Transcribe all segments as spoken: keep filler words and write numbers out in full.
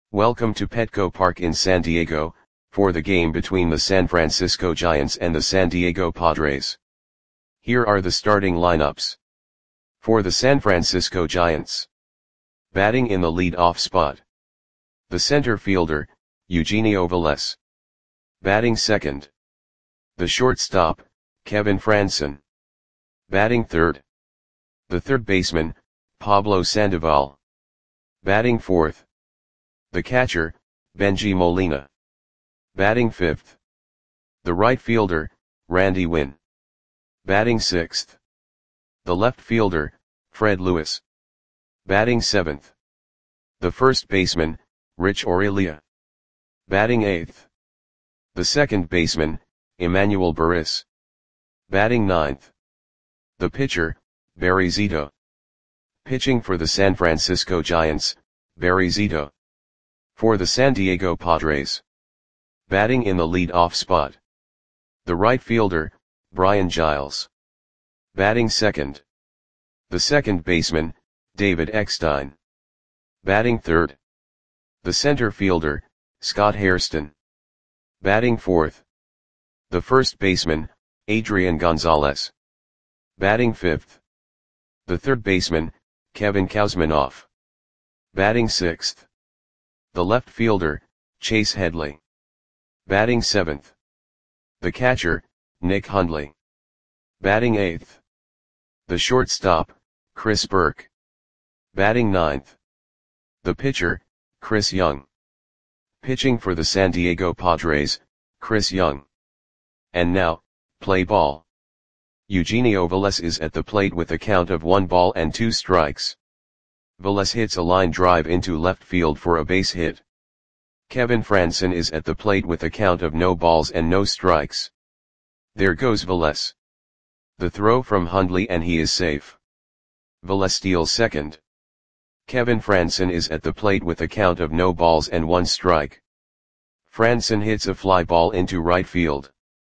Welcome to Petco Park in San Diego, for the game between the San Francisco Giants and the San Diego Padres. Here are the starting lineups. For the San Francisco Giants. Batting in the lead-off spot. The center fielder, Eugenio Velez. Batting second. The shortstop, Kevin Frandsen. Batting third. The third baseman, Pablo Sandoval. Batting fourth. The catcher, Bengie Molina. Batting fifth. The right fielder, Randy Winn. Batting sixth. The left fielder, Fred Lewis. Batting seventh. The first baseman, Rich Aurelia. Batting eighth. The second baseman, Emmanuel Burris. Batting ninth. The pitcher, Barry Zito. Pitching for the San Francisco Giants, Barry Zito. For the San Diego Padres. Batting in the lead-off spot. The right fielder, Brian Giles. Batting second. The second baseman, David Eckstein. Batting third. The center fielder, Scott Hairston. Batting fourth. The first baseman, Adrian Gonzalez. Batting fifth. The third baseman, Kevin Kuzminoff. Batting sixth. The left fielder, Chase Headley. Batting seventh. The catcher, Nick Hundley. Batting eighth. The shortstop, Chris Burke. Batting ninth. The pitcher, Chris Young. Pitching for the San Diego Padres, Chris Young. And now, play ball. Eugenio Velez is at the plate with a count of one ball and two strikes. Velez hits a line drive into left field for a base hit. Kevin Frandsen is at the plate with a count of no balls and no strikes. There goes Velez. The throw from Hundley and he is safe. Velez steals second. Kevin Frandsen is at the plate with a count of no balls and one strike. Frandsen hits a fly ball into right field.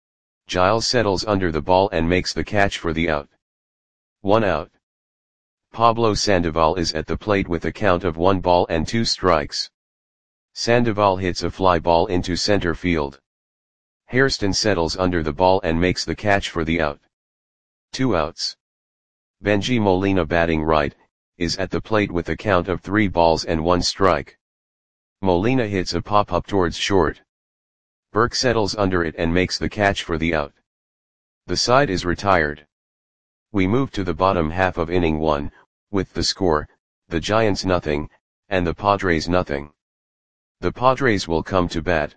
Giles settles under the ball and makes the catch for the out. One out. Pablo Sandoval is at the plate with a count of one ball and two strikes. Sandoval hits a fly ball into center field. Hairston settles under the ball and makes the catch for the out. Two outs. Bengie Molina, batting right, is at the plate with a count of three balls and one strike. Molina hits a pop-up towards short. Burke settles under it and makes the catch for the out. The side is retired. We move to the bottom half of inning one, with the score, the Giants nothing, and the Padres nothing. The Padres will come to bat.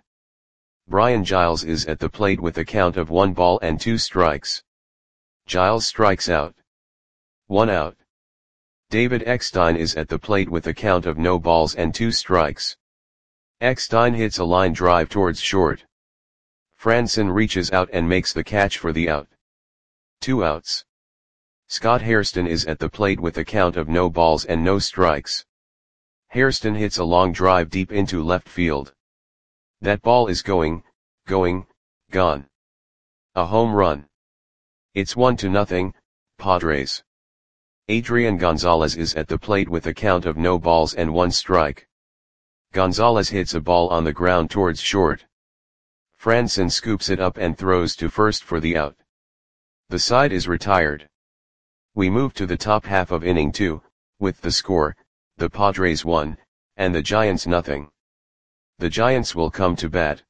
Brian Giles is at the plate with a count of one ball and two strikes. Giles strikes out. One out. David Eckstein is at the plate with a count of no balls and two strikes. Eckstein hits a line drive towards short. Frandsen reaches out and makes the catch for the out. Two outs. Scott Hairston is at the plate with a count of no balls and no strikes. Hairston hits a long drive deep into left field. That ball is going, going, gone. A home run. It's one to nothing, Padres. Adrian Gonzalez is at the plate with a count of no balls and one strike. Gonzalez hits a ball on the ground towards short. Frandsen scoops it up and throws to first for the out. The side is retired. We move to the top half of inning two, with the score, the Padres one, and the Giants nothing. The Giants will come to bat.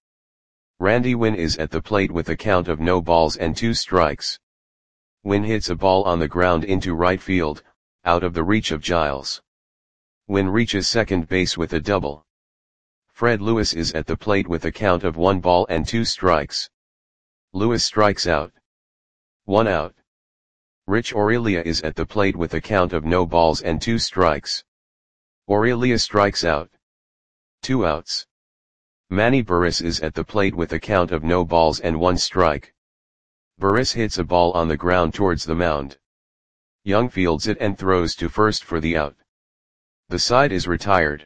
Randy Winn is at the plate with a count of no balls and two strikes. Winn hits a ball on the ground into right field, out of the reach of Giles. Winn reaches second base with a double. Fred Lewis is at the plate with a count of one ball and two strikes. Lewis strikes out. One out. Rich Aurelia is at the plate with a count of no balls and two strikes. Aurelia strikes out. Two outs. Manny Burris is at the plate with a count of no balls and one strike. Burris hits a ball on the ground towards the mound. Young fields it and throws to first for the out. The side is retired.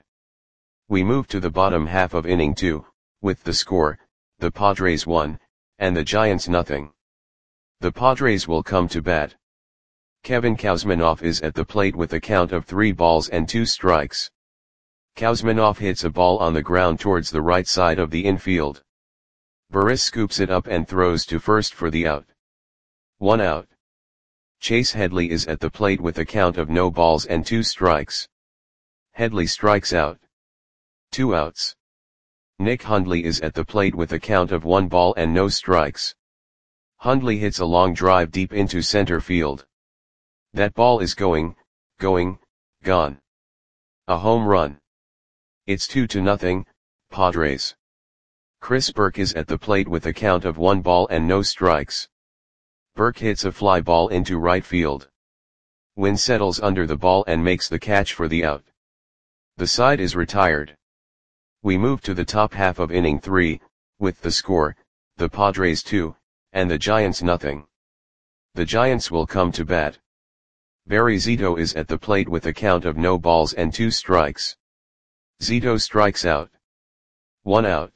We move to the bottom half of inning two, with the score, the Padres one, and the Giants nothing. The Padres will come to bat. Kevin Kuzminoff is at the plate with a count of three balls and two strikes. Kuzminov hits a ball on the ground towards the right side of the infield. Burris scoops it up and throws to first for the out. One out. Chase Headley is at the plate with a count of no balls and two strikes. Headley strikes out. Two outs. Nick Hundley is at the plate with a count of one ball and no strikes. Hundley hits a long drive deep into center field. That ball is going, going, gone. A home run. It's two to nothing, Padres. Chris Burke is at the plate with a count of one ball and no strikes. Burke hits a fly ball into right field. Wynn settles under the ball and makes the catch for the out. The side is retired. We move to the top half of inning three, with the score, the Padres two, and the Giants nothing. The Giants will come to bat. Barry Zito is at the plate with a count of no balls and two strikes. Zito strikes out. One out.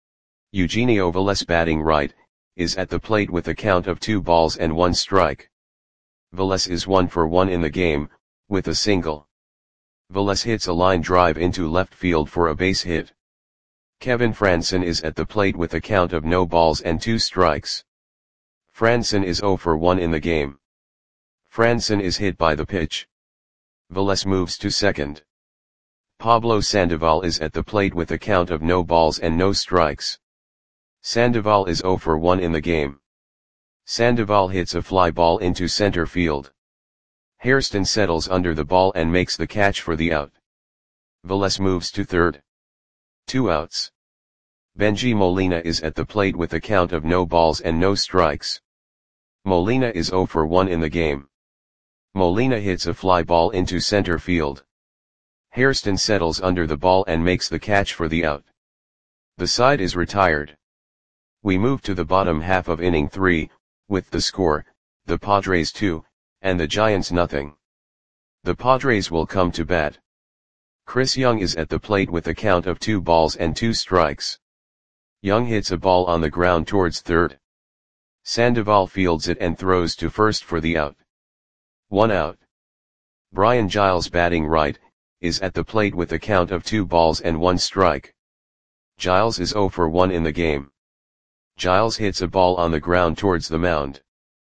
Eugenio Velez, batting right, is at the plate with a count of two balls and one strike. Velez is one for one in the game, with a single. Velez hits a line drive into left field for a base hit. Kevin Frandsen is at the plate with a count of no balls and two strikes. Frandsen is zero for one in the game. Frandsen is hit by the pitch. Velez moves to second. Pablo Sandoval is at the plate with a count of no balls and no strikes. Sandoval is zero for one in the game. Sandoval hits a fly ball into center field. Hairston settles under the ball and makes the catch for the out. Velez moves to third. Two outs. Benji Molina is at the plate with a count of no balls and no strikes. Molina is zero for one in the game. Molina hits a fly ball into center field. Hairston settles under the ball and makes the catch for the out. The side is retired. We move to the bottom half of inning three, with the score, the Padres two, and the Giants nothing. The Padres will come to bat. Chris Young is at the plate with a count of two balls and two strikes. Young hits a ball on the ground towards third. Sandoval fields it and throws to first for the out. One out. Brian Giles, batting right, is at the plate with a count of two balls and one strike. Giles is zero for one in the game. Giles hits a ball on the ground towards the mound.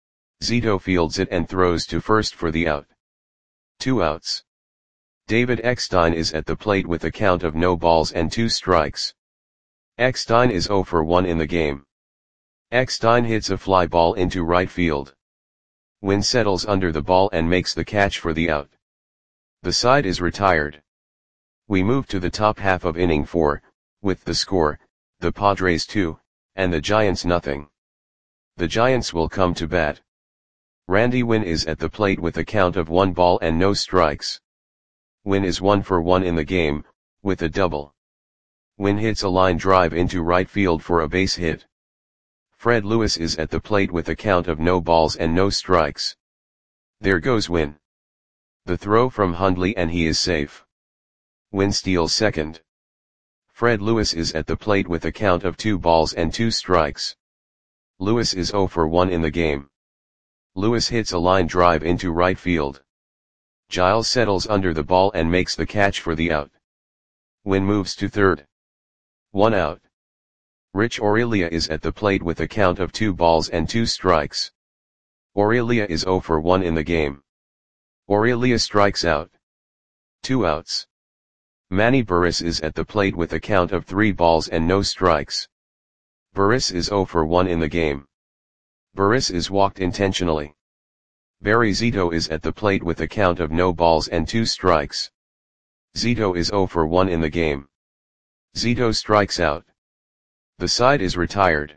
Zito fields it and throws to first for the out. Two outs. David Eckstein is at the plate with a count of no balls and two strikes. Eckstein is zero for one in the game. Eckstein hits a fly ball into right field. Wynn settles under the ball and makes the catch for the out. The side is retired. We move to the top half of inning four, with the score, the Padres two, and the Giants nothing. The Giants will come to bat. Randy Wynn is at the plate with a count of one ball and no strikes. Wynn is one for one in the game, with a double. Wynn hits a line drive into right field for a base hit. Fred Lewis is at the plate with a count of no balls and no strikes. There goes Wynn. The throw from Hundley and he is safe. Wynn steals second. Fred Lewis is at the plate with a count of two balls and two strikes. Lewis is zero for one in the game. Lewis hits a line drive into right field. Giles settles under the ball and makes the catch for the out. Wynn moves to third. One out. Rich Aurelia is at the plate with a count of two balls and two strikes. Aurelia is zero for one in the game. Aurelia strikes out. Two outs. Manny Burris is at the plate with a count of three balls and no strikes. Burris is zero for one in the game. Burris is walked intentionally. Barry Zito is at the plate with a count of no balls and two strikes. Zito is zero for one in the game. Zito strikes out. The side is retired.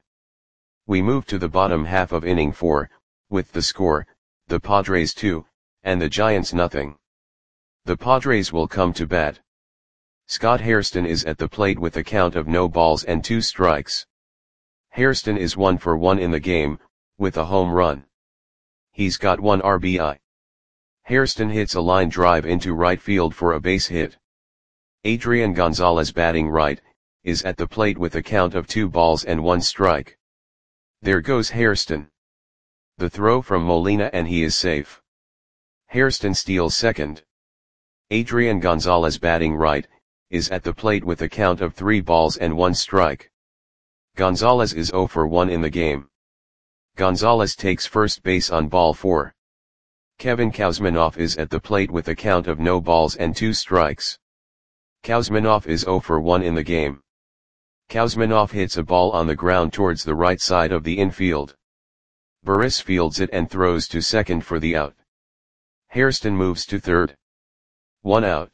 We move to the bottom half of inning four, with the score, the Padres two, and the Giants nothing. The Padres will come to bat. Scott Hairston is at the plate with a count of no balls and two strikes. Hairston is one for one in the game, with a home run. He's got one R B I. Hairston hits a line drive into right field for a base hit. Adrian Gonzalez, batting right, is at the plate with a count of two balls and one strike. There goes Hairston. The throw from Molina and he is safe. Hairston steals second. Adrian Gonzalez, batting right, is at the plate with a count of three balls and one strike. Gonzalez is zero for one in the game. Gonzalez takes first base on ball four. Kevin Kouzmanoff is at the plate with a count of no balls and two strikes. Kouzmanoff is zero for one in the game. Kouzmanoff hits a ball on the ground towards the right side of the infield. Burris fields it and throws to second for the out. Hairston moves to third. One out.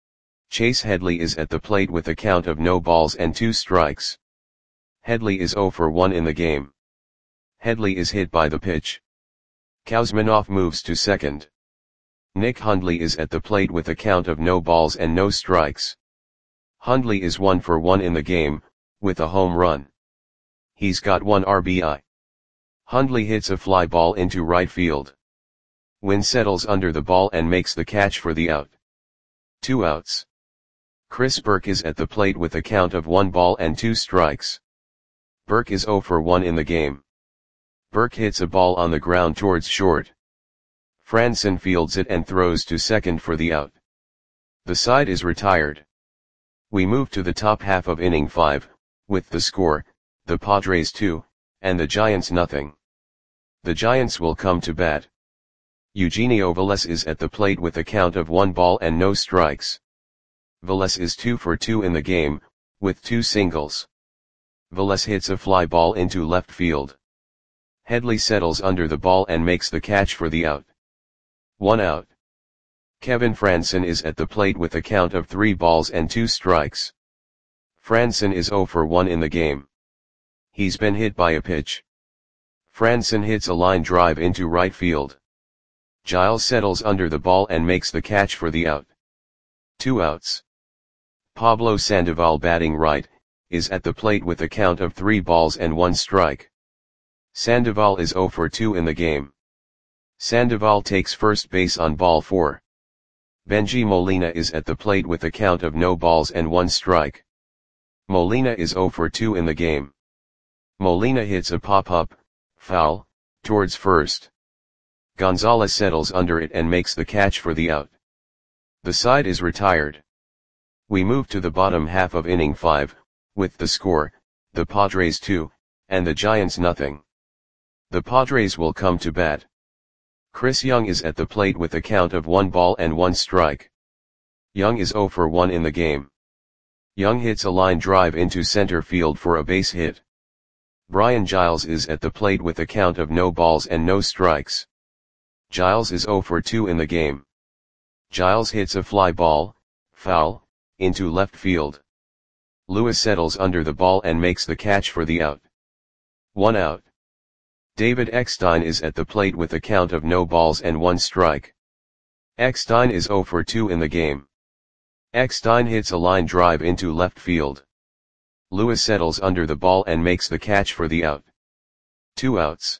Chase Headley is at the plate with a count of no balls and two strikes. Headley is zero for one in the game. Headley is hit by the pitch. Kouzmanoff moves to second. Nick Hundley is at the plate with a count of no balls and no strikes. Hundley is one for one in the game, with a home run. He's got one R B I. Hundley hits a fly ball into right field. Wynn settles under the ball and makes the catch for the out. Two outs. Chris Burke is at the plate with a count of one ball and two strikes. Burke is zero for one in the game. Burke hits a ball on the ground towards short. Franson fields it and throws to second for the out. The side is retired. We move to the top half of inning five, with the score, the Padres two, and the Giants nothing. The Giants will come to bat. Eugenio Velez is at the plate with a count of one ball and no strikes. Velez is two for two in the game, with two singles. Velez hits a fly ball into left field. Headley settles under the ball and makes the catch for the out. One out. Kevin Franson is at the plate with a count of three balls and two strikes. Franson is zero for one in the game. He's been hit by a pitch. Franson hits a line drive into right field. Giles settles under the ball and makes the catch for the out. Two outs. Pablo Sandoval, batting right, is at the plate with a count of three balls and one strike. Sandoval is zero for two in the game. Sandoval takes first base on ball four. Benji Molina is at the plate with a count of no balls and one strike. Molina is zero for two in the game. Molina hits a pop-up, foul, towards first. Gonzalez settles under it and makes the catch for the out. The side is retired. We move to the bottom half of inning five, with the score, the Padres two, and the Giants nothing. The Padres will come to bat. Chris Young is at the plate with a count of one ball and one strike. Young is zero for one in the game. Young hits a line drive into center field for a base hit. Brian Giles is at the plate with a count of no balls and no strikes. Giles is zero for two in the game. Giles hits a fly ball, foul, into left field. Lewis settles under the ball and makes the catch for the out. One out. David Eckstein is at the plate with a count of no balls and one strike. Eckstein is zero for two in the game. Eckstein hits a line drive into left field. Lewis settles under the ball and makes the catch for the out. Two outs.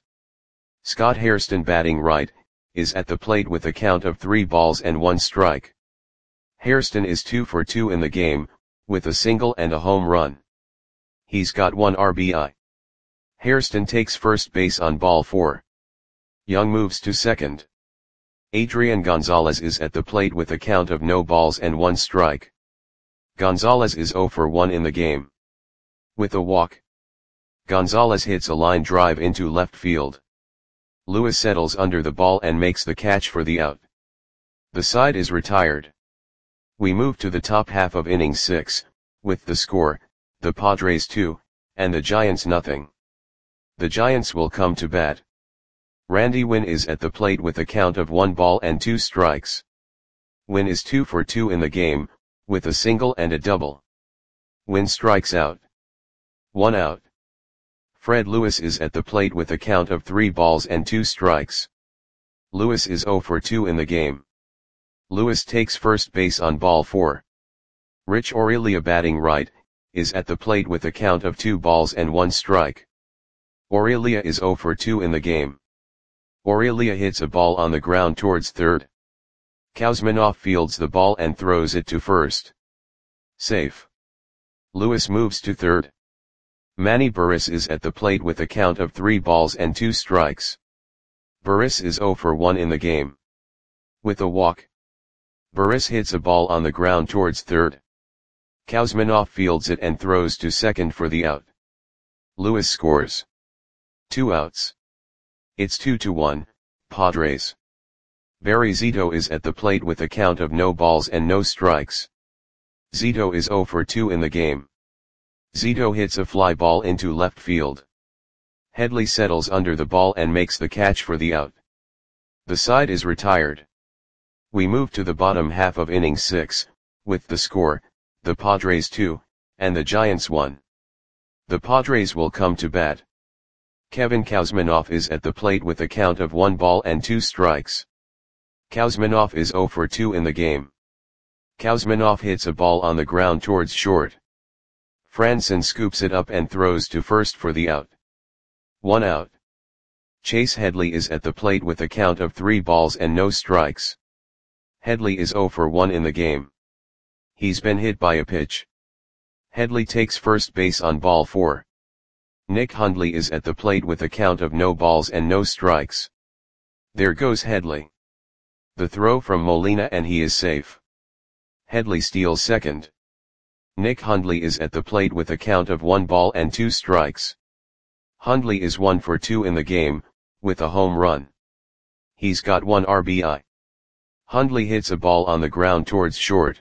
Scott Hairston, batting right, is at the plate with a count of three balls and one strike. Hairston is two for two in the game, with a single and a home run. He's got one R B I. Hairston takes first base on ball four. Young moves to second. Adrian Gonzalez is at the plate with a count of no balls and one strike. Gonzalez is zero for one in the game. With a walk. Gonzalez hits a line drive into left field. Lewis settles under the ball and makes the catch for the out. The side is retired. We move to the top half of inning six, with the score, the Padres two, and the Giants nothing. The Giants will come to bat. Randy Wynn is at the plate with a count of one ball and two strikes. Wynn is two for two in the game, with a single and a double. Wynn strikes out. One out. Fred Lewis is at the plate with a count of three balls and two strikes. Lewis is zero for two in the game. Lewis takes first base on ball four. Rich Aurelia, batting right, is at the plate with a count of two balls and one strike. Aurelia is zero for two in the game. Aurelia hits a ball on the ground towards third. Kouzmanoff fields the ball and throws it to first. Safe. Lewis moves to third. Manny Burris is at the plate with a count of three balls and two strikes. Burris is zero for one in the game. With a walk. Burris hits a ball on the ground towards third. Kuzminov fields it and throws to second for the out. Lewis scores. Two outs. It's two to one, Padres. Barry Zito is at the plate with a count of no balls and no strikes. Zito is oh for two in the game. Zito hits a fly ball into left field. Headley settles under the ball and makes the catch for the out. The side is retired. We move to the bottom half of inning six, with the score, the Padres two, and the Giants one. The Padres will come to bat. Kevin Kuzminov is at the plate with a count of one ball and two strikes. Kuzminov is oh for two in the game. Kuzminov hits a ball on the ground towards short. Franson scoops it up and throws to first for the out. One out. Chase Headley is at the plate with a count of three balls and no strikes. Headley is oh for one in the game. He's been hit by a pitch. Headley takes first base on ball four. Nick Hundley is at the plate with a count of no balls and no strikes. There goes Headley. The throw from Molina and he is safe. Headley steals second. Nick Hundley is at the plate with a count of one ball and two strikes. Hundley is one for two in the game, with a home run. He's got one R B I. Hundley hits a ball on the ground towards short.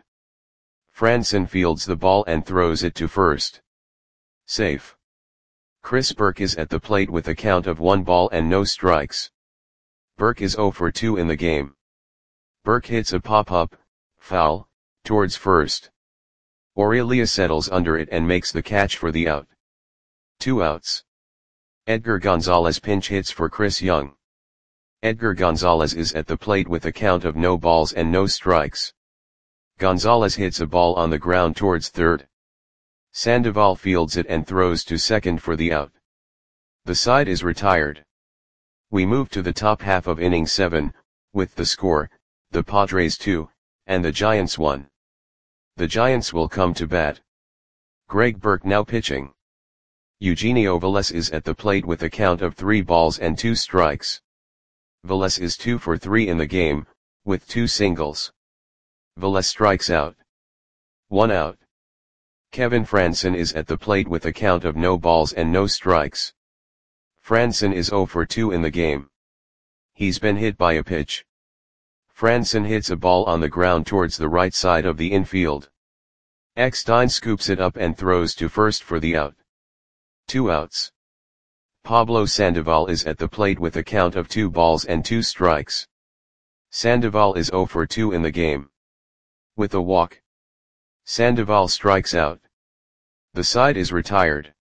Franson fields the ball and throws it to first. Safe. Chris Burke is at the plate with a count of one ball and no strikes. Burke is oh for two in the game. Burke hits a pop-up, foul, towards first. Aurelia settles under it and makes the catch for the out. Two outs. Edgar Gonzalez pinch hits for Chris Young. Edgar Gonzalez is at the plate with a count of no balls and no strikes. Gonzalez hits a ball on the ground towards third. Sandoval fields it and throws to second for the out. The side is retired. We move to the top half of inning seven, with the score, the Padres two, and the Giants one. The Giants will come to bat. Greg Burke now pitching. Eugenio Velez is at the plate with a count of three balls and two strikes. Velez is two for three in the game, with two singles. Velez strikes out. One out. Kevin Franson is at the plate with a count of no balls and no strikes. Franson is oh for two in the game. He's been hit by a pitch. Franson hits a ball on the ground towards the right side of the infield. Eckstein scoops it up and throws to first for the out. Two outs. Pablo Sandoval is at the plate with a count of two balls and two strikes. Sandoval is oh for two in the game. With a walk, Sandoval strikes out. The side is retired.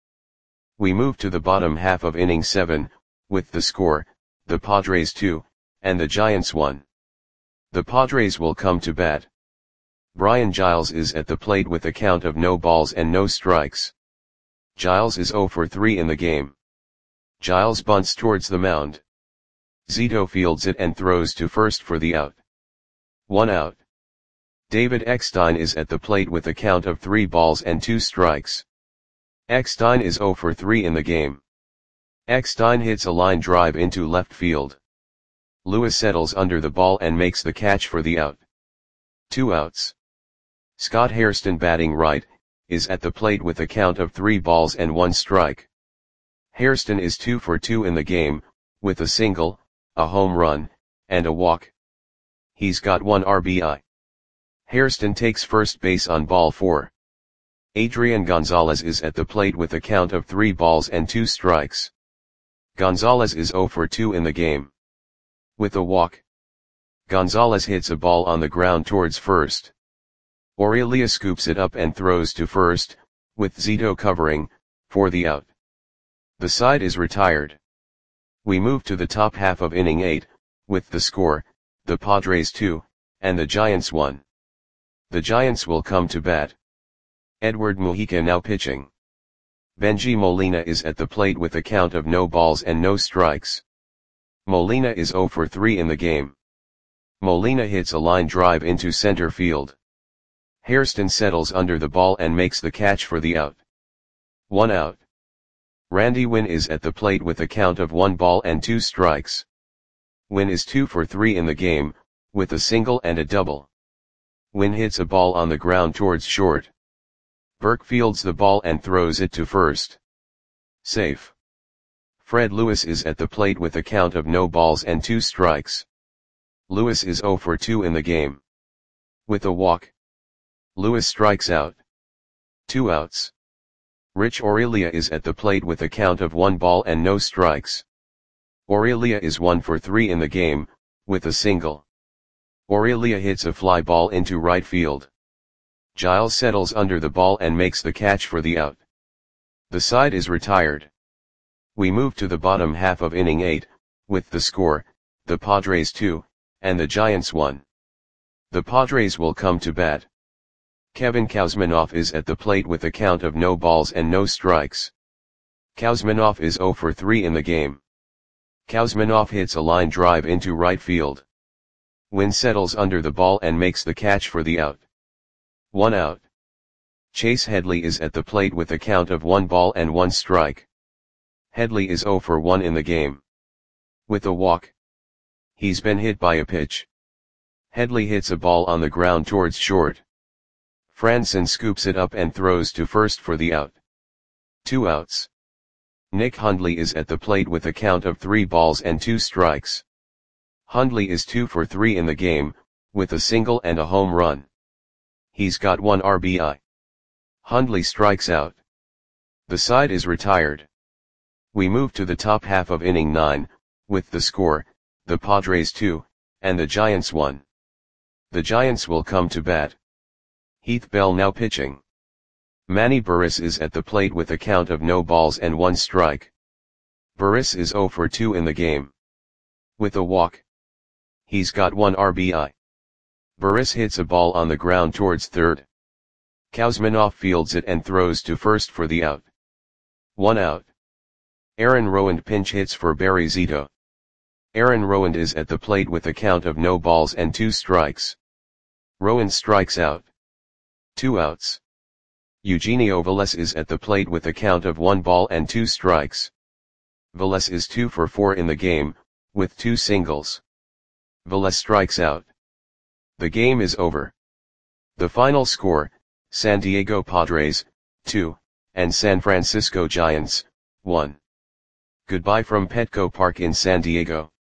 We move to the bottom half of inning seven, with the score, the Padres two, and the Giants one. The Padres will come to bat. Brian Giles is at the plate with a count of no balls and no strikes. Giles is oh for three in the game. Giles bunts towards the mound. Zito fields it and throws to first for the out. One out. David Eckstein is at the plate with a count of three balls and two strikes. Eckstein is oh for three in the game. Eckstein hits a line drive into left field. Lewis settles under the ball and makes the catch for the out. Two outs. Scott Hairston batting right, is at the plate with a count of three balls and one strike. Hairston is two for two in the game, with a single, a home run, and a walk. He's got one R B I. Hairston takes first base on ball four. Adrian Gonzalez is at the plate with a count of three balls and two strikes. Gonzalez is oh for two in the game. With a walk, Gonzalez hits a ball on the ground towards first. Aurelia scoops it up and throws to first, with Zito covering, for the out. The side is retired. We move to the top half of inning eight, with the score, the Padres two, and the Giants one. The Giants will come to bat. Edward Mujica now pitching. Benji Molina is at the plate with a count of no balls and no strikes. Molina is oh for three in the game. Molina hits a line drive into center field. Hairston settles under the ball and makes the catch for the out. One out. Randy Winn is at the plate with a count of one ball and two strikes. Winn is two for three in the game, with a single and a double. Winn hits a ball on the ground towards short. Burke fields the ball and throws it to first. Safe. Fred Lewis is at the plate with a count of no balls and two strikes. Lewis is zero for two in the game. With a walk, Lewis strikes out. Two outs. Rich Aurelia is at the plate with a count of one ball and no strikes. Aurelia is one for three in the game, with a single. Aurelia hits a fly ball into right field. Giles settles under the ball and makes the catch for the out. The side is retired. We move to the bottom half of inning eight, with the score, the Padres two, and the Giants one. The Padres will come to bat. Kevin Kouzmanoff is at the plate with a count of no balls and no strikes. Kouzmanoff is zero for three in the game. Kouzmanoff hits a line drive into right field. Wynn settles under the ball and makes the catch for the out. One out. Chase Headley is at the plate with a count of one ball and one strike. Headley is zero for one in the game. With a walk, he's been hit by a pitch. Headley hits a ball on the ground towards short. Franson scoops it up and throws to first for the out. Two outs. Nick Hundley is at the plate with a count of three balls and two strikes. Hundley is two for three in the game, with a single and a home run. He's got one R B I. Hundley strikes out. The side is retired. We move to the top half of inning nine, with the score, the Padres two, and the Giants one. The Giants will come to bat. Heath Bell now pitching. Manny Burris is at the plate with a count of no balls and one strike. Burris is zero for two in the game. With a walk, he's got one R B I. Burris hits a ball on the ground towards third. Kouzmanoff fields it and throws to first for the out. One out. Aaron Rowand pinch hits for Barry Zito. Aaron Rowand is at the plate with a count of no balls and two strikes. Rowand strikes out. Two outs. Eugenio Velez is at the plate with a count of one ball and two strikes. Velez is two for four in the game, with two singles. Velez strikes out. The game is over. The final score, San Diego Padres, two, and San Francisco Giants, one. Goodbye from Petco Park in San Diego.